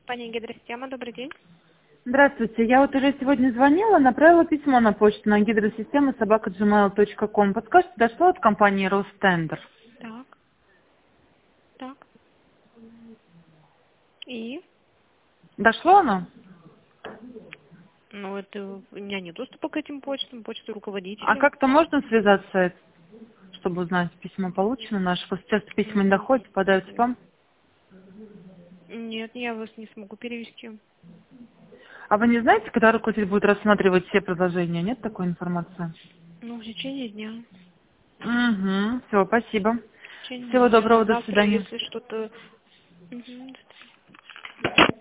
Компания Гидросистема, добрый день. Здравствуйте. Я вот уже сегодня звонила, направила письмо на почту на гидросистему @gmail.com. Подскажите, дошло от компании Ростендер? Так, так. И? Дошло оно? Ну, это у меня нет доступа к этим почтам, почты А руководителя. как-то можно связаться, чтобы узнать, письмо получено наше? Просто часто письма не доходят, попадают в спам. Нет, я вас не смогу перевести. А вы не знаете, когда руководитель будет рассматривать все предложения? Нет такой информации? Ну, в течение дня. Угу. Все, спасибо. В течение Всего дня. доброго, до Завтра, свидания. если что-то... Мгм.